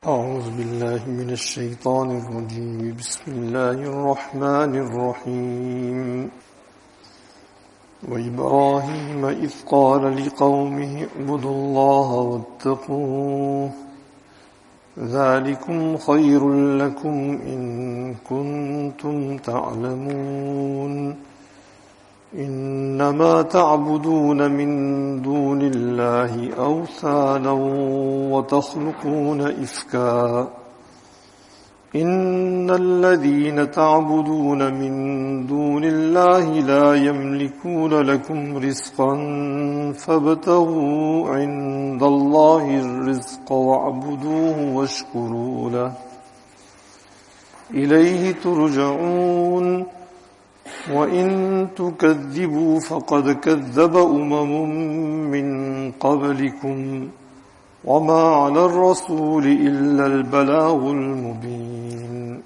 أعوذ بالله من الشيطان الرجيم بسم الله الرحمن الرحيم وإبراهيم إذ قال لقومه اعبدوا الله واتقوه ذلكم خير لكم إن كنتم تعلمون إنما تعبدون من دون الله أوثانا وتخلقون إفكا إن الذين تعبدون من دون الله لا يملكون لكم رزقا فابتغوا عند الله الرزق واعبدوه واشكروا له إليه ترجعون وَإِن تُكَذِّبُوا فَقَدْ كَذَّبَ من قَبْلِكُمْ وَمَا عَلَى الرَّسُولِ إِلَّا الْبَلَاغُ الْمُبِينُ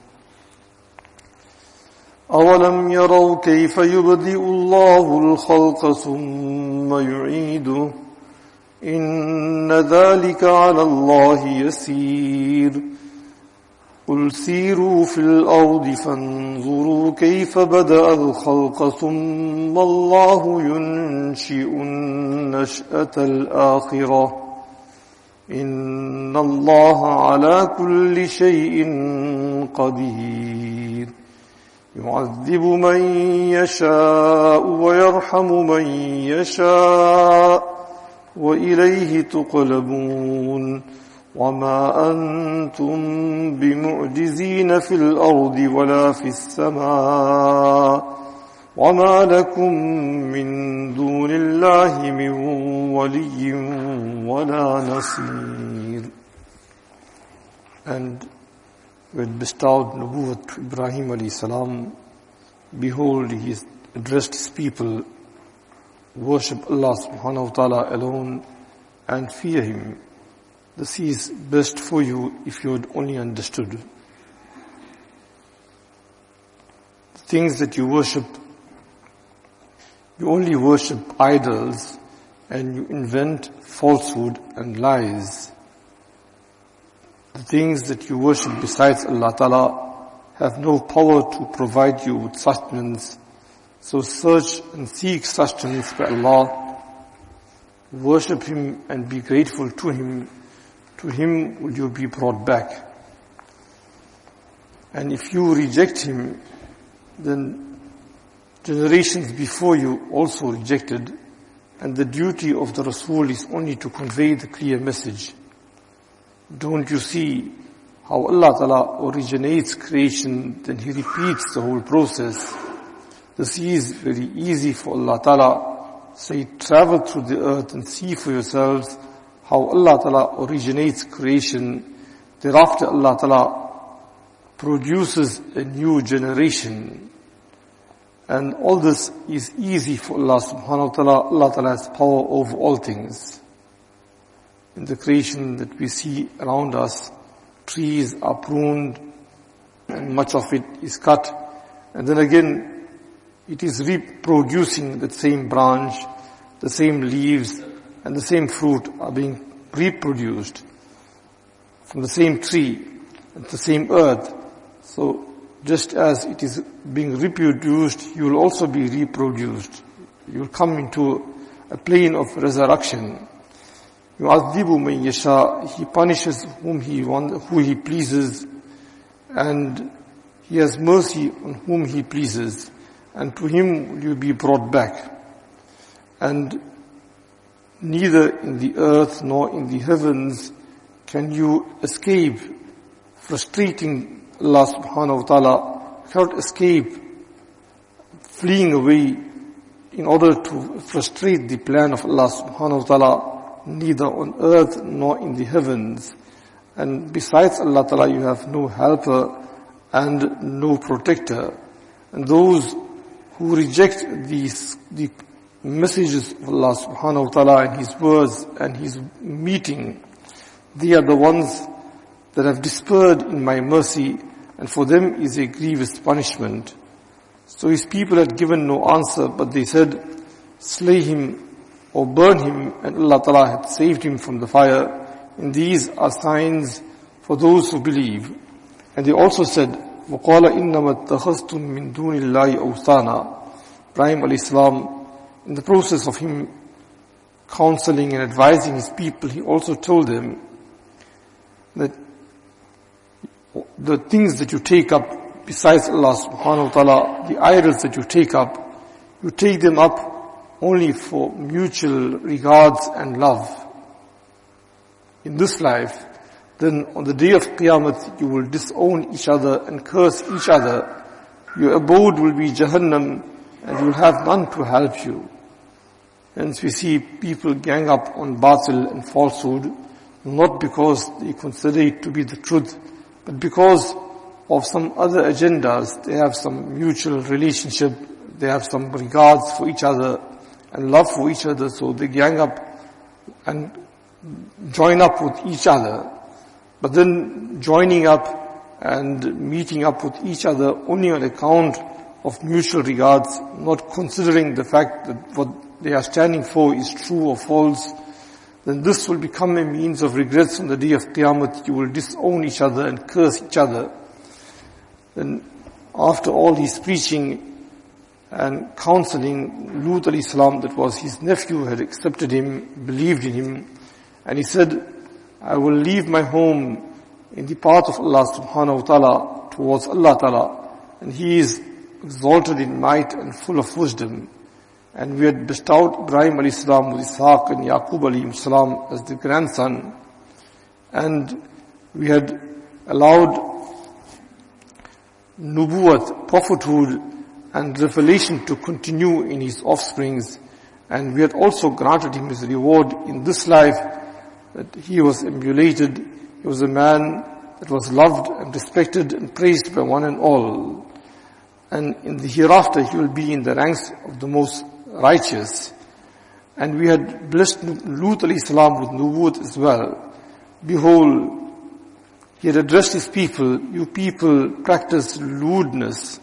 أَوَلَمْ يَرَوْا كَيْفَ يُبْدِئُ اللَّهُ الْخَلْقَ ثُمَّ يُعِيدُهُ إِنَّ ذَلِكَ عَلَى اللَّهِ يَسِيرٌ قل سيروا في الأرض فانظروا كيف بدأ الخلق ثم الله ينشئ النشأة الآخرة إن الله على كل شيء قدير يعذب من يشاء ويرحم من يشاء وإليه تقلبون وما أنتم بمعجزين في الأرض ولا في السماء وما لكم من دون الله من ولي ولا نصير. And when bestowed Nubuwwat to Ibrahim alayhi salam, behold, he addressed his people, worship Allah subhanahu wa ta'ala alone and fear him. This is best for you if you had only understood. The things that you worship, you only worship idols and you invent falsehood and lies. The things that you worship besides Allah Ta'ala have no power to provide you with sustenance. So search and seek sustenance by Allah. Worship Him and be grateful to Him. To Him will you be brought back. And if you reject Him, then generations before you also rejected, and the duty of the Rasul is only to convey the clear message. Don't you see how Allah Ta'ala originates creation, then He repeats the whole process. This is very easy for Allah Ta'ala. Say, travel through the earth and see for yourselves how Allah Ta'ala originates creation. Thereafter Allah Ta'ala produces a new generation. And all this is easy for Allah subhanahu wa ta'ala. Allah Ta'ala has power over all things. In the creation that we see around us, trees are pruned and much of it is cut. And then again, it is reproducing the same branch, the same leaves, and the same fruit are being reproduced from the same tree and the same earth. So just as it is being reproduced, you will also be reproduced. You will come into a plane of resurrection. يُعَذِّبُ مَن يَشَاءُ He punishes whom who He pleases, and He has mercy on whom He pleases, and to Him will you be brought back. And neither in the earth nor in the heavens can you escape frustrating Allah subhanahu wa ta'ala. You cannot escape fleeing away in order to frustrate the plan of Allah subhanahu wa ta'ala, neither on earth nor in the heavens. And besides Allah ta'ala, you have no helper and no protector. And those who reject the messages of Allah subhanahu wa ta'ala and His words and His meeting, they are the ones that have despaired in my mercy, and for them is a grievous punishment. So His people had given no answer, but they said, slay him or burn him, and Allah ta'ala had saved him from the fire. And these are signs for those who believe. And they also said, وَقَالَ إِنَّمَا اتَّخَذْتُم مِّن دُونِ اللَّهِ أَوْثَانًا. Ibrahim alayhi salam, in the process of him counseling and advising his people, he also told them that the things that you take up besides Allah subhanahu wa ta'ala, the idols that you take them up only for mutual regards and love in this life. Then on the day of Qiyamah, you will disown each other and curse each other. Your abode will be Jahannam, and you will have none to help you. Hence we see people gang up on batil and falsehood, not because they consider it to be the truth, but because of some other agendas. They have some mutual relationship, they have some regards for each other and love for each other, so they gang up and join up with each other. But then joining up and meeting up with each other only on account of mutual regards, not considering the fact that what they are standing for is true or false, then this will become a means of regrets on the day of Qiyamah. You will disown each other and curse each other. Then after all his preaching and counseling, Lut alayhi salam, that was his nephew, had accepted him, believed in him, and he said, I will leave my home in the path of Allah subhanahu wa ta'ala towards Allah ta'ala, and he is exalted in might and full of wisdom. And we had bestowed Ibrahim alayhi salam with Ishaq and Yaqub alayhi salam as the grandson, and we had allowed nubuwwat, prophethood and revelation to continue in his offsprings, and we had also granted him his reward in this life, that he was emulated. He was a man that was loved and respected and praised by one and all. And in the hereafter he will be in the ranks of the most righteous. And we had blessed Lut alayhi salam with nubuwwat as well. Behold, he had addressed his people, you people practice lewdness.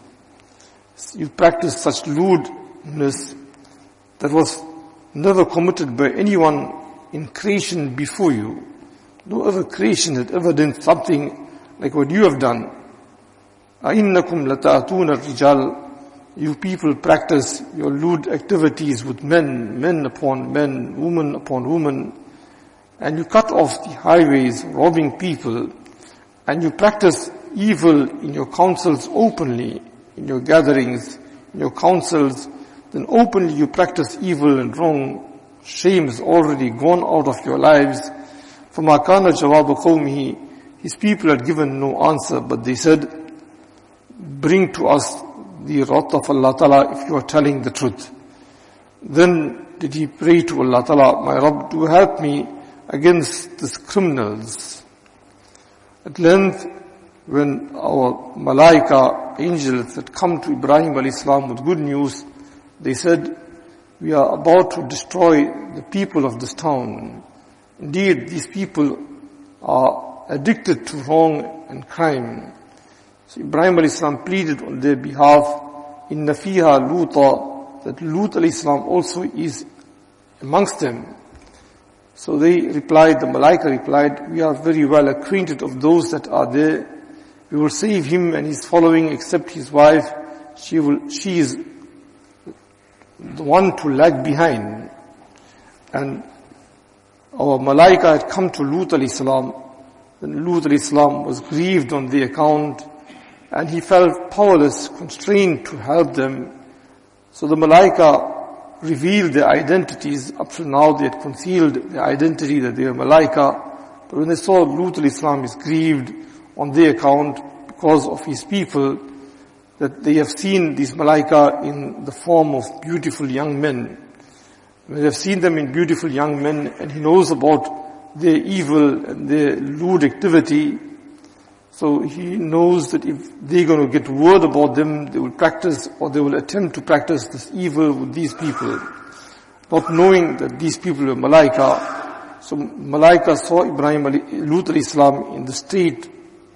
You practice such lewdness that was never committed by anyone in creation before you. No other creation had ever done something like what you have done. أَإِنَّكُمْ لَتَأْتُونَ الرِّجَالِ. You people practice your lewd activities with men upon men, woman upon woman, and you cut off the highways, robbing people, and you practice evil in your councils openly, in your gatherings, in your councils, then openly you practice evil and wrong. Shame is already gone out of your lives. فَمَا كَانَ جَوَابَ قَوْمِهِ. His people had given no answer, but they said, bring to us the wrath of Allah Ta'ala if you are telling the truth. Then did he pray to Allah Ta'ala, my Rabb, do help me against these criminals. At length, when our malaika, angels, had come to Ibrahim alayhi salam with good news, they said, we are about to destroy the people of this town. Indeed, these people are addicted to wrong and crime. So Ibrahim alayhi salam pleaded on their behalf, inna fiha Luta, that Lut alayhi salam also is amongst them. So they replied, the malaika replied, we are very well acquainted of those that are there. We will save him and his following except his wife. She is the one to lag behind. And our malaika had come to Lut alayhi salam. Then Lut alayhi salam was grieved on the account, and he felt powerless, constrained to help them. So the malaika revealed their identities. Up to now they had concealed their identity that they were malaika. But when they saw Lut alayhi salam is grieved on their account because of his people, that they have seen these malaika in the form of beautiful young men. When they have seen them in beautiful young men, and he knows about their evil and their lewd activity, so he knows that if they're going to get word about them, they will practice or they will attempt to practice this evil with these people. Not knowing that these people were malaika. So malaika saw Lut alayhi salam in the state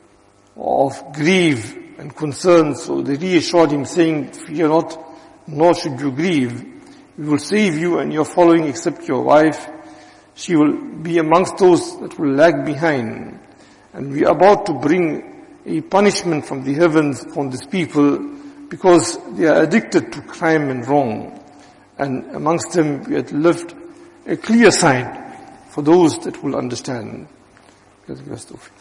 of grief and concern. So they reassured him saying, fear not, nor should you grieve. We will save you and your following except your wife. She will be amongst those that will lag behind. And we are about to bring a punishment from the heavens upon these people because they are addicted to crime and wrong. And amongst them we had left a clear sign for those that will understand.